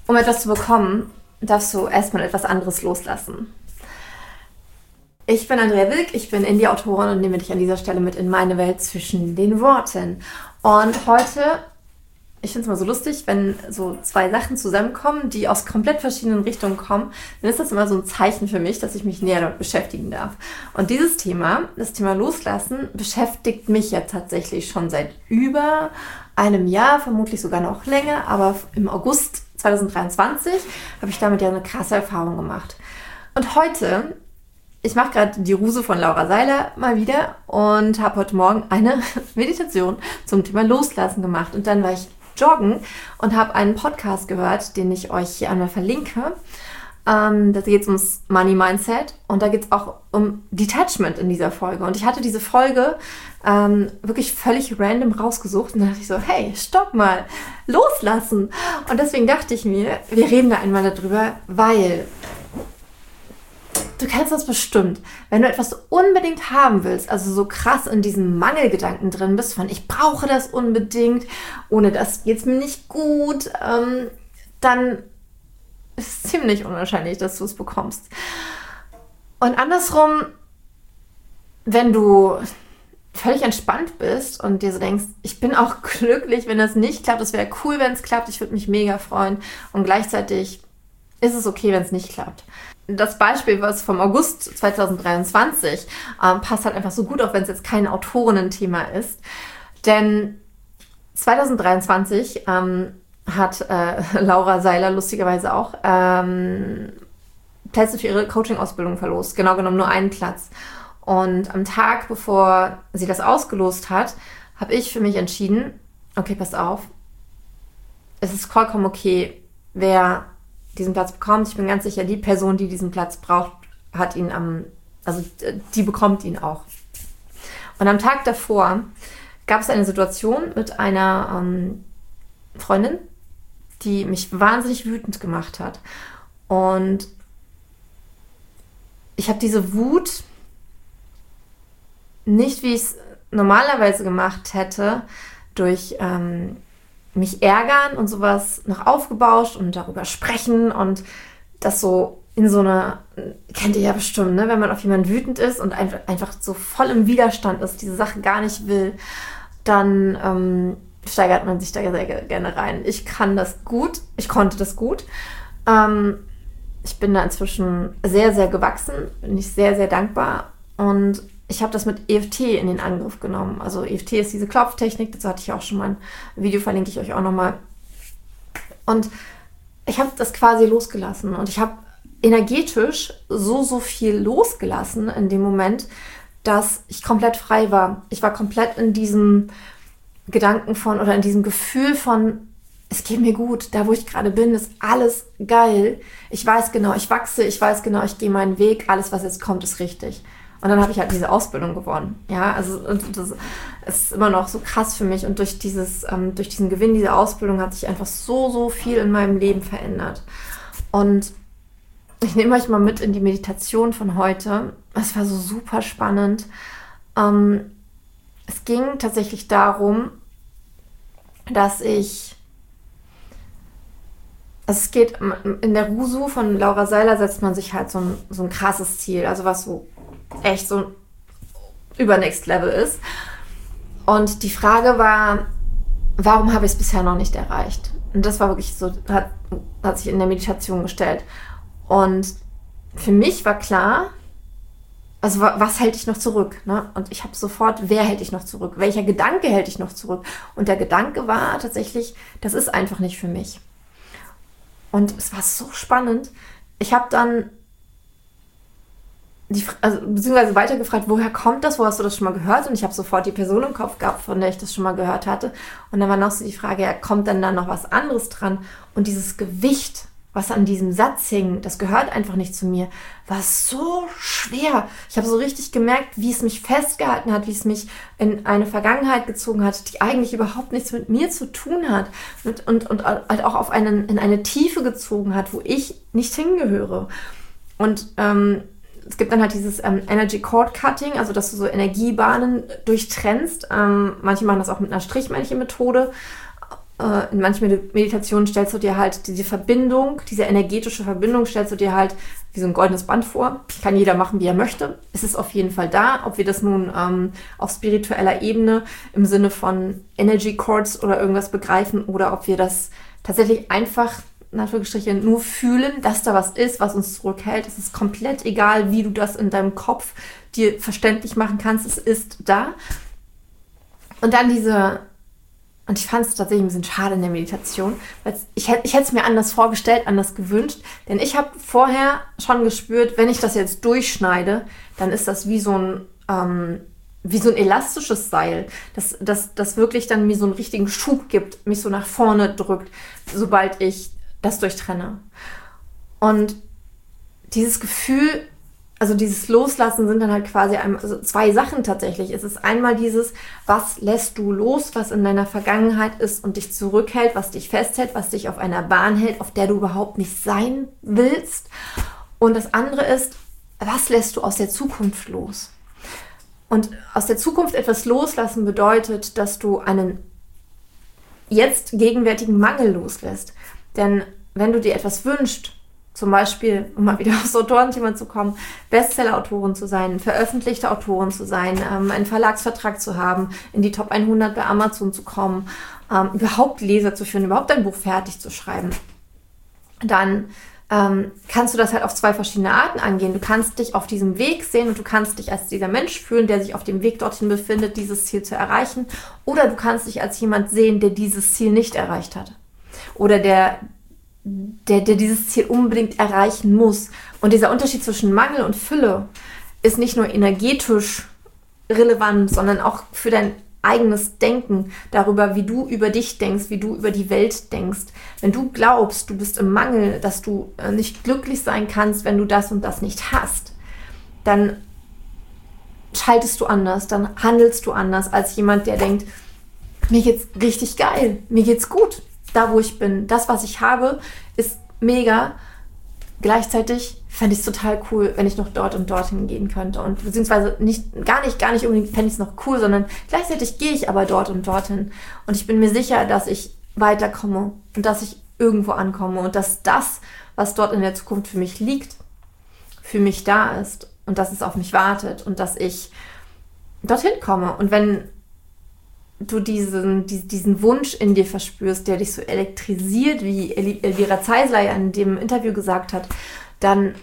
Um etwas zu bekommen, darfst du erstmal etwas anderes loslassen. Ich bin Andrea Wilk, ich bin Indie-Autorin und nehme dich an dieser Stelle mit in meine Welt zwischen den Worten. Und heute, ich finde es immer so lustig, wenn so zwei Sachen zusammenkommen, die aus komplett verschiedenen Richtungen kommen, dann ist das immer so ein Zeichen für mich, dass ich mich näher damit beschäftigen darf. Und dieses Thema, das Thema Loslassen, beschäftigt mich ja tatsächlich schon seit über einem Jahr, vermutlich sogar noch länger, aber im August 2023 habe ich damit ja eine krasse Erfahrung gemacht. Und heute, ich mache gerade die Ruse von Laura Seiler mal wieder und habe heute Morgen eine Meditation zum Thema Loslassen gemacht. Und dann war ich joggen und habe einen Podcast gehört, den ich euch hier einmal verlinke. Da geht es ums Money Mindset und da geht es auch um Detachment in dieser Folge. Und ich hatte diese Folge wirklich völlig random rausgesucht und dann dachte ich so, hey, stopp mal, loslassen. Und deswegen dachte ich mir, wir reden da einmal darüber, weil du kennst das bestimmt, wenn du etwas unbedingt haben willst, also so krass in diesem Mangelgedanken drin bist, von ich brauche das unbedingt, ohne das geht's mir nicht gut, dann ist es ziemlich unwahrscheinlich, dass du es bekommst. Und andersrum, wenn du völlig entspannt bist und dir so denkst, ich bin auch glücklich, wenn das nicht klappt, es wäre cool, wenn es klappt, ich würde mich mega freuen und gleichzeitig ist es okay, wenn es nicht klappt. Das Beispiel, was vom August 2023 passt halt einfach so gut, auch wenn es jetzt kein Autorinnen-Thema ist. Denn 2023 hat Laura Seiler lustigerweise auch Plätze für ihre Coaching-Ausbildung verlost. Genau genommen nur einen Platz. Und am Tag, bevor sie das ausgelost hat, habe ich für mich entschieden, okay, pass auf, es ist vollkommen okay, wer diesen Platz bekommt. Ich bin ganz sicher, die Person, die diesen Platz braucht, hat ihn die bekommt ihn auch. Und am Tag davor gab es eine Situation mit einer Freundin, die mich wahnsinnig wütend gemacht hat. Und ich habe diese Wut nicht, wie ich es normalerweise gemacht hätte, durch mich ärgern und sowas noch aufgebauscht und darüber sprechen und das so in so einer, kennt ihr ja bestimmt, ne? Wenn man auf jemanden wütend ist und einfach so voll im Widerstand ist, diese Sache gar nicht will, dann steigert man sich da sehr gerne rein. Ich kann das gut, ich konnte das gut. Ich bin da inzwischen sehr, sehr gewachsen, bin ich sehr, sehr dankbar und ich habe das mit EFT in den Angriff genommen. Also EFT ist diese Klopftechnik, dazu hatte ich auch schon mal ein Video, verlinke ich euch auch nochmal. Und ich habe das quasi losgelassen und ich habe energetisch so viel losgelassen in dem Moment, dass ich komplett frei war. Ich war komplett in diesem Gedanken von oder in diesem Gefühl von, es geht mir gut, da wo ich gerade bin, ist alles geil. Ich weiß genau, ich wachse, ich weiß genau, ich gehe meinen Weg, alles was jetzt kommt, ist richtig. Und dann habe ich halt diese Ausbildung gewonnen. Ja, also das ist immer noch so krass für mich. Und durch diesen Gewinn dieser Ausbildung hat sich einfach so viel in meinem Leben verändert. Und ich nehme euch mal mit in die Meditation von heute. Es war so super spannend. Es ging tatsächlich darum, dass es geht in der Rusu von Laura Seiler setzt man sich halt so ein krasses Ziel, also was so echt so über Next Level ist. Und die Frage war, warum habe ich es bisher noch nicht erreicht? Und das war wirklich so, hat sich in der Meditation gestellt. Und für mich war klar, also was hält dich noch zurück? Ne? Und ich habe sofort, wer hält dich noch zurück? Welcher Gedanke hält dich noch zurück? Und der Gedanke war tatsächlich, das ist einfach nicht für mich. Und es war so spannend. Ich habe dann beziehungsweise weitergefragt, woher kommt das? Wo hast du das schon mal gehört? Und ich habe sofort die Person im Kopf gehabt, von der ich das schon mal gehört hatte. Und dann war noch so die Frage, ja, kommt denn da noch was anderes dran? Und dieses Gewicht, was an diesem Satz hing, das gehört einfach nicht zu mir, war so schwer. Ich habe so richtig gemerkt, wie es mich festgehalten hat, wie es mich in eine Vergangenheit gezogen hat, die eigentlich überhaupt nichts mit mir zu tun hat und halt auch in eine Tiefe gezogen hat, wo ich nicht hingehöre. Und es gibt dann halt dieses Energy Cord Cutting, also dass du so Energiebahnen durchtrennst. Manche machen das auch mit einer Strichmännchen-Methode. In manchen Meditationen stellst du dir halt diese Verbindung, diese energetische Verbindung, stellst du dir halt wie so ein goldenes Band vor. Kann jeder machen, wie er möchte. Es ist auf jeden Fall da. Ob wir das nun auf spiritueller Ebene im Sinne von Energy Cords oder irgendwas begreifen oder ob wir das tatsächlich einfach, in Anführungsstrichen, nur fühlen, dass da was ist, was uns zurückhält. Es ist komplett egal, wie du das in deinem Kopf dir verständlich machen kannst. Es ist da. Und dann und ich fand es tatsächlich ein bisschen schade in der Meditation, weil ich hätte es mir anders vorgestellt, anders gewünscht, denn ich habe vorher schon gespürt, wenn ich das jetzt durchschneide, dann ist das wie so ein elastisches Seil, das wirklich dann mir so einen richtigen Schub gibt, mich so nach vorne drückt, sobald ich das durchtrenne. Und dieses Gefühl, also dieses Loslassen sind dann halt quasi also zwei Sachen tatsächlich. Es ist einmal dieses, was lässt du los, was in deiner Vergangenheit ist und dich zurückhält, was dich festhält, was dich auf einer Bahn hält, auf der du überhaupt nicht sein willst. Und das andere ist, was lässt du aus der Zukunft los? Und aus der Zukunft etwas loslassen bedeutet, dass du einen jetzt gegenwärtigen Mangel loslässt. Denn wenn du dir etwas wünschst, zum Beispiel, um mal wieder aufs Autorenthema zu kommen, Bestseller-Autorin zu sein, veröffentlichte Autorin zu sein, einen Verlagsvertrag zu haben, in die Top 100 bei Amazon zu kommen, überhaupt Leser zu führen, überhaupt ein Buch fertig zu schreiben, dann kannst du das halt auf zwei verschiedene Arten angehen. Du kannst dich auf diesem Weg sehen und du kannst dich als dieser Mensch fühlen, der sich auf dem Weg dorthin befindet, dieses Ziel zu erreichen. Oder du kannst dich als jemand sehen, der dieses Ziel nicht erreicht hat. Oder der dieses Ziel unbedingt erreichen muss. Und dieser Unterschied zwischen Mangel und Fülle ist nicht nur energetisch relevant, sondern auch für dein eigenes Denken darüber, wie du über dich denkst, wie du über die Welt denkst. Wenn du glaubst, du bist im Mangel, dass du nicht glücklich sein kannst, wenn du das und das nicht hast, dann schaltest du anders, dann handelst du anders als jemand, der denkt, mir geht's richtig geil, mir geht's gut. Da, wo ich bin, das, was ich habe, ist mega. Gleichzeitig fände ich es total cool, wenn ich noch dort und dorthin gehen könnte. Und beziehungsweise gar nicht unbedingt fände ich es noch cool, sondern gleichzeitig gehe ich aber dort und dorthin. Und ich bin mir sicher, dass ich weiterkomme und dass ich irgendwo ankomme und dass das, was dort in der Zukunft für mich liegt, für mich da ist und dass es auf mich wartet und dass ich dorthin komme. Und wenn du diesen Wunsch in dir verspürst, der dich so elektrisiert, wie Elvira Zeisler ja in dem Interview gesagt hat, dann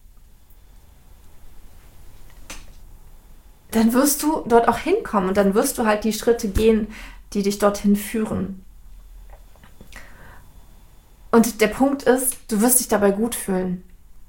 wirst du dort auch hinkommen und dann wirst du halt die Schritte gehen, die dich dorthin führen. Und der Punkt ist, du wirst dich dabei gut fühlen.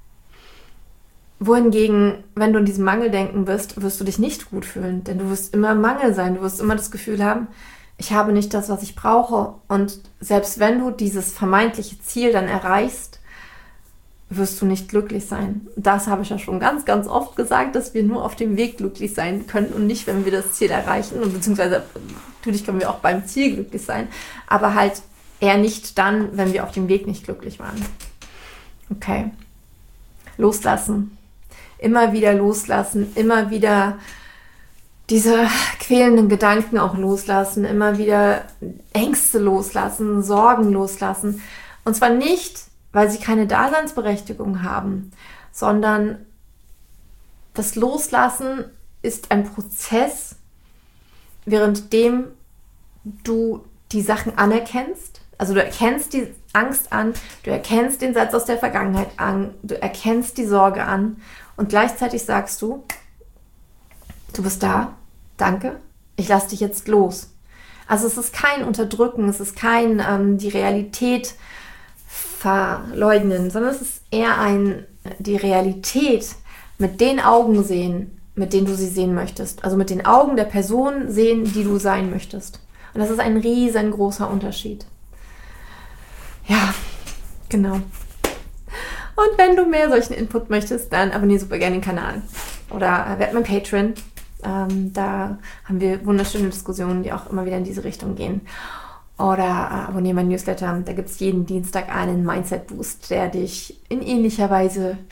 Wohingegen, wenn du in diesem Mangeldenken bist, wirst du dich nicht gut fühlen, denn du wirst immer im Mangel sein, du wirst immer das Gefühl haben, ich habe nicht das, was ich brauche. Und selbst wenn du dieses vermeintliche Ziel dann erreichst, wirst du nicht glücklich sein. Das habe ich ja schon ganz, ganz oft gesagt, dass wir nur auf dem Weg glücklich sein können und nicht, wenn wir das Ziel erreichen. Und beziehungsweise natürlich können wir auch beim Ziel glücklich sein, aber halt eher nicht dann, wenn wir auf dem Weg nicht glücklich waren. Okay. Loslassen. Immer wieder loslassen, immer wieder diese quälenden Gedanken auch loslassen, immer wieder Ängste loslassen, Sorgen loslassen. Und zwar nicht, weil sie keine Daseinsberechtigung haben, sondern das Loslassen ist ein Prozess, währenddem du die Sachen anerkennst. Also du erkennst die Angst an, du erkennst den Satz aus der Vergangenheit an, du erkennst die Sorge an und gleichzeitig sagst du, du bist da, danke, ich lasse dich jetzt los. Also es ist kein Unterdrücken, es ist kein die Realität verleugnen, sondern es ist eher die Realität mit den Augen sehen, mit denen du sie sehen möchtest. Also mit den Augen der Person sehen, die du sein möchtest. Und das ist ein riesengroßer Unterschied. Ja, genau. Und wenn du mehr solchen Input möchtest, dann abonniere super gerne den Kanal. Oder werd mein Patreon. Da haben wir wunderschöne Diskussionen, die auch immer wieder in diese Richtung gehen. Oder abonniere mein Newsletter. Da gibt es jeden Dienstag einen Mindset-Boost, der dich in ähnlicher Weise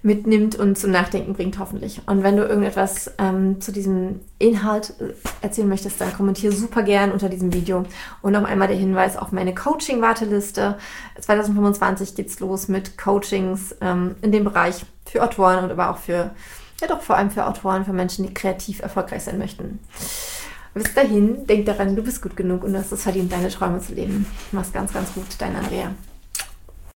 mitnimmt und zum Nachdenken bringt, hoffentlich. Und wenn du irgendetwas zu diesem Inhalt erzählen möchtest, dann kommentiere super gern unter diesem Video. Und noch einmal der Hinweis auf meine Coaching-Warteliste. 2025 geht's los mit Coachings in dem Bereich für Autoren und aber auch vor allem für Autoren, für Menschen, die kreativ erfolgreich sein möchten. Bis dahin, denk daran, du bist gut genug und du hast es verdient, deine Träume zu leben. Mach's ganz, ganz gut, dein Andrea.